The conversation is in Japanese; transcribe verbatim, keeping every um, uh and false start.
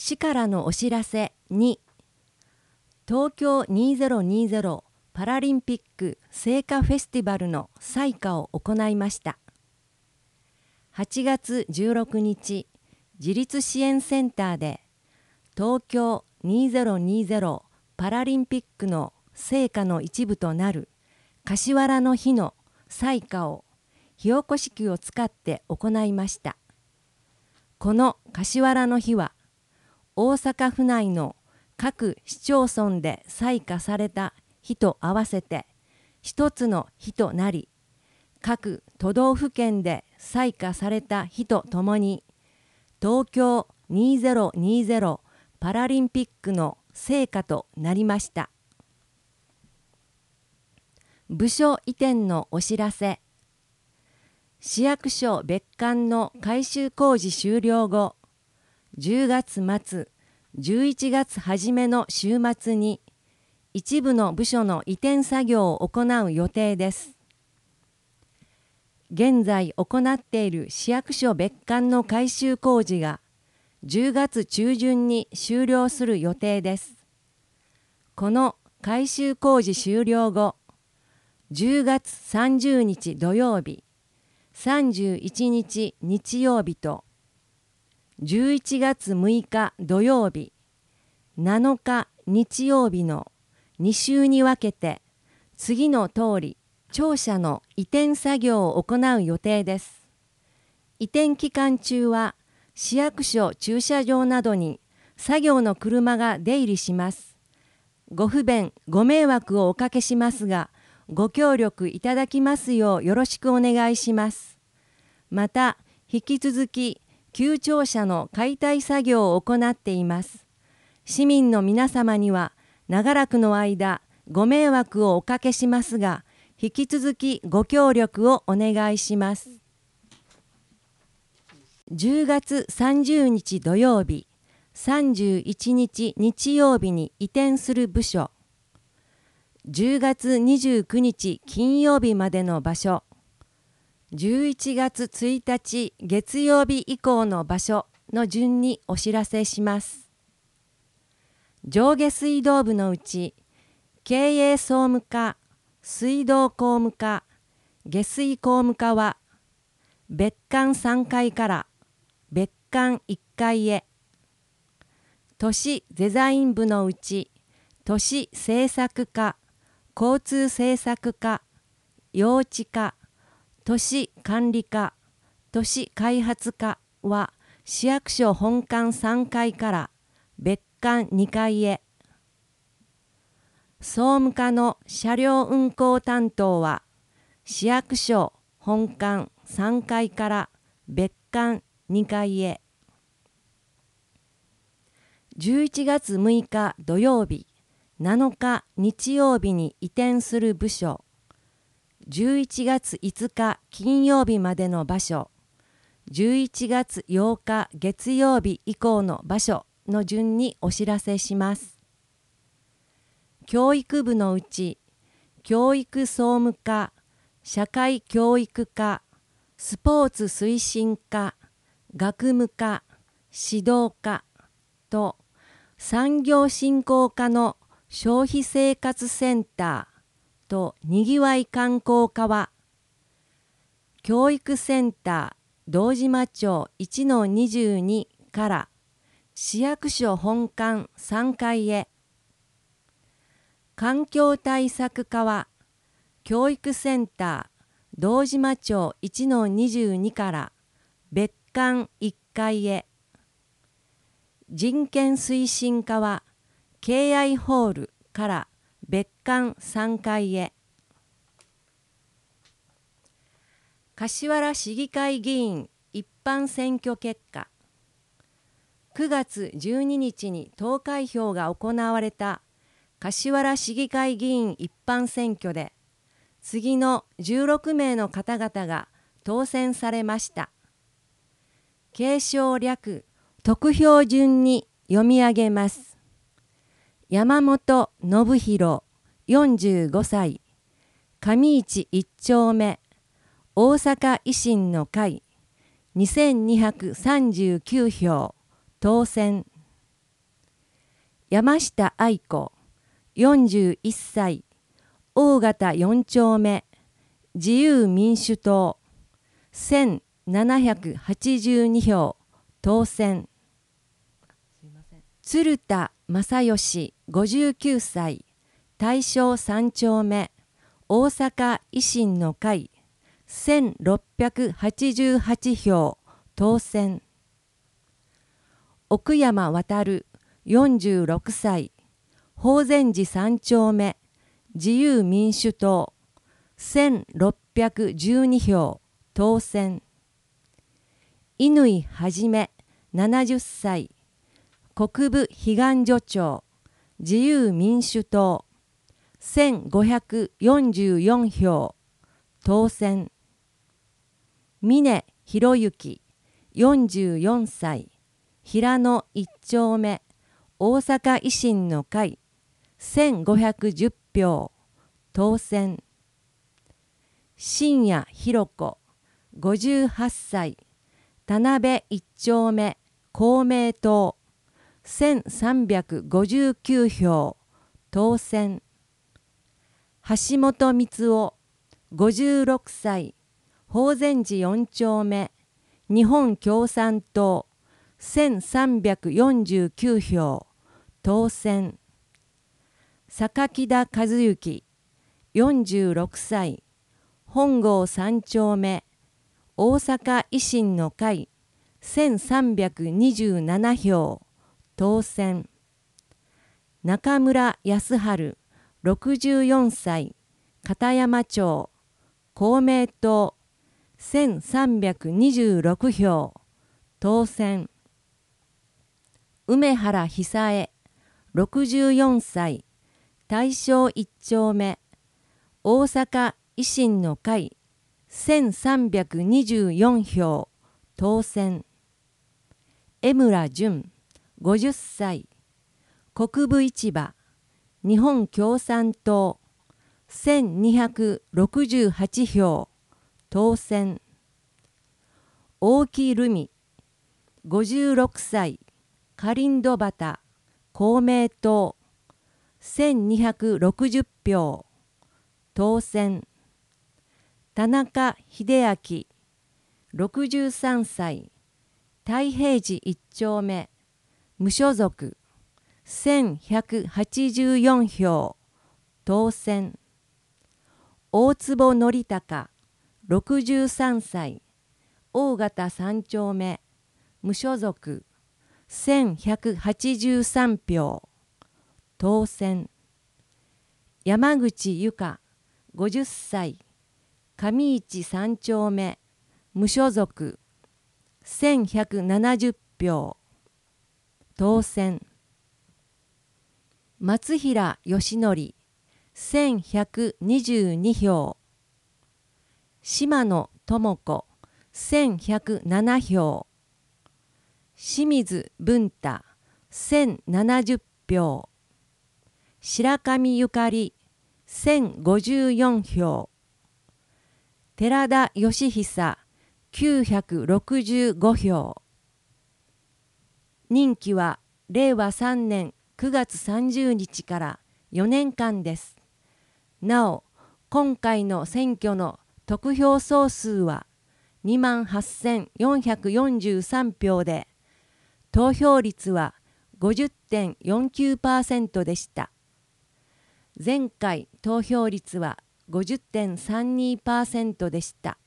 市からのお知らせに、東京にせんにじゅうパラリンピック聖火フェスティバルの採火を行いました。はちがつじゅうろくにち、自立支援センターで東京にせんにじゅうパラリンピックの聖火の一部となる柏の火の採火を火起こし器を使って行いました。この柏の火は大阪府内の各市町村で採火された火と合わせて一つの火となり、各都道府県で採火された火とともに東京にせんにじゅうパラリンピックの聖火となりました。部署移転のお知らせ。市役所別館の改修工事終了後、じゅうがつまつ、じゅういちがつ初めの週末に一部の部署の移転作業を行う予定です。現在行っている市役所別館の改修工事がじゅうがつ中旬に終了する予定です。この改修工事終了後、じゅうがつさんじゅうにち土曜日、さんじゅういちにち日曜日と、じゅういちがつむいか土曜日、なのか日曜日のに週に分けて、次の通り、庁舎の移転作業を行う予定です。移転期間中は、市役所駐車場などに作業の車が出入りします。ご不便、ご迷惑をおかけしますが、ご協力いただきますようよろしくお願いします。また、引き続き、旧庁舎の解体作業を行っています。市民の皆様には、長らくの間、ご迷惑をおかけしますが、引き続きご協力をお願いします。じゅうがつさんじゅうにち土曜日、さんじゅういちにち日曜日に移転する部署、じゅうがつにじゅうくにち金曜日までの場所、じゅういちがつついたち月曜日以降の場所の順にお知らせします。上下水道部のうち、経営総務課、水道工務課、下水工務課は、別館さんかいから別館いっかいへ。都市デザイン部のうち、都市政策課、交通政策課、用地課、都市管理課、都市開発課は市役所本館さんかいから別館にかいへ。総務課の車両運行担当は市役所本館さんかいから別館にかいへ。じゅういちがつむいか土曜日、なのか日曜日に移転する部署、じゅういちがついつか金曜日までの場所、じゅういちがつようか月曜日以降の場所の順にお知らせします。教育部のうち、教育総務課、社会教育課、スポーツ推進課、学務課、指導課と産業振興課の消費生活センターとにぎわい観光課は、教育センター堂島町 いちのにじゅうに から市役所本館さんかいへ。環境対策課は、教育センター堂島町 いちのにじゅうに から別館いっかいへ。人権推進課は、敬愛ホールから別館さんかいへ。柏市議会議員一般選挙結果。くがつじゅうににちに投開票が行われた柏市議会議員一般選挙で、次のじゅうろくめいの方々が当選されました。継承略、得票順に読み上げます。山本信弘、よんじゅうごさい、上市一丁目、大阪維新の会、にせんにひゃくさんじゅうきゅうひょう、当選。 山下愛子よんじゅういっさい、大型よん丁目、自由民主党せんななひゃくはちじゅうに票当選。鶴田正義ごじゅうきゅうさい、大正さん丁目、大阪維新の会せんろっぴゃくはちじゅうはち票当選。奥山渉よんじゅうろくさい、法善寺さん丁目、自由民主党せんろっぴゃくじゅうに票当選。乾はじめななじゅっさい、国分彼岸所町、自由民主党せんごひゃくよんじゅうよん票当選。峰博之よんじゅうよんさい、平野一丁目、大阪維新の会せんごひゃくじゅう票当選。新谷博子ごじゅうはっさい、田辺一丁目、公明党せんさんびゃくごじゅうきゅう票当選。橋本光夫ごじゅうろくさい、法善寺よん丁目、日本共産党せんさんびゃくよんじゅうきゅう票当選。榊田和幸よんじゅうろくさい、本郷さん丁目、大阪維新の会せんさんびゃくにじゅうなな票当選。中村康春ろくじゅうよんさい、片山町、公明党せんさんびゃくにじゅうろく票当選。梅原久恵ろくじゅうよんさい、大正一丁目、大阪維新の会せんさんびゃくにじゅうよん票当選。江村淳ごじゅっさい、国分市場、日本共産党せんにひゃくろくじゅうはち票当選。大木留美ごじゅうろくさい、カリンド端、公明党せんにひゃくろくじゅう票当選。田中秀明ろくじゅうさんさい、太平寺一丁目、無所属せんひゃくはちじゅうよん票当選。大坪則孝ろくじゅうさんさい、大型さん丁目、無所属せんひゃくはちじゅうさん票当選。山口由佳ごじゅっさい、上市さん丁目、無所属せんひゃくななじゅう票当選。松平義則せんひゃくにじゅうに票。島野智子せんひゃくなな票。清水文太せんななじゅう票。白上ゆかりせんごじゅうよん票。寺田義久きゅうひゃくろくじゅうご票。任期はれいわさんねんくがつさんじゅうにちからよねんかんです。なお、今回の選挙の得票総数はにまんはっせんよんひゃくよんじゅうさん票で、投票率は ごじゅってんよんきゅうパーセント でした。前回投票率は ごじゅってんさんにパーセント でした。